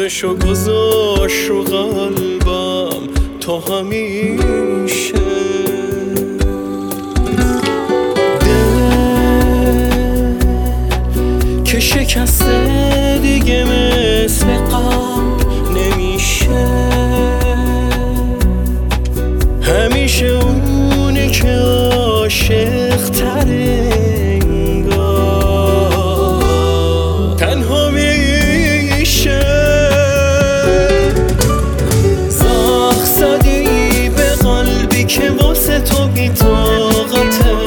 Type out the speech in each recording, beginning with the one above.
اسمشو گذاشت رو قلبم تا همیشه. دل که شکسته دیگه مثل قبل نمیشه، همیشه اونه که عاشق تره انگار تنها میشه. زخم زدی به قلبی که واسه تو بی‌طاقته،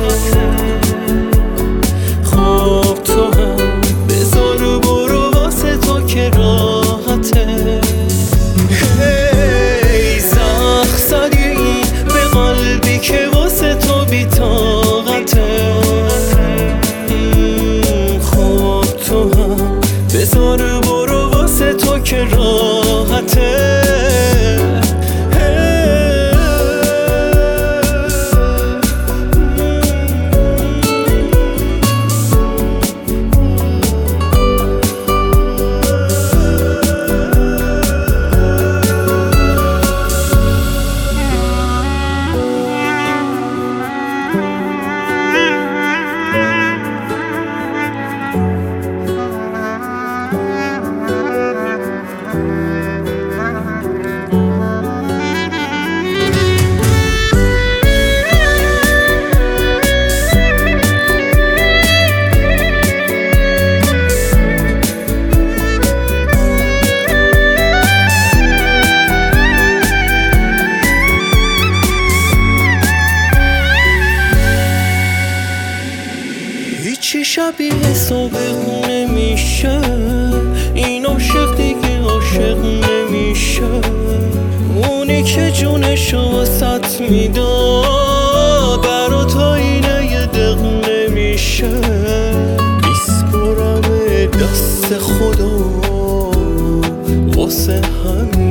خب تو هم بذار برو واسه تو که راحته. زخم زدی به قلبی که واسه تو بی‌طاقته، خب تو هم بذار برو واسه تو که راحته. هیچی شبیه سابق نمیشه، این عاشق دیگه عاشق نمیشه. اونی که جونشو واسط میداد برا تا اینه یه دق نمیشه. میسپرم دست خدا واسه همین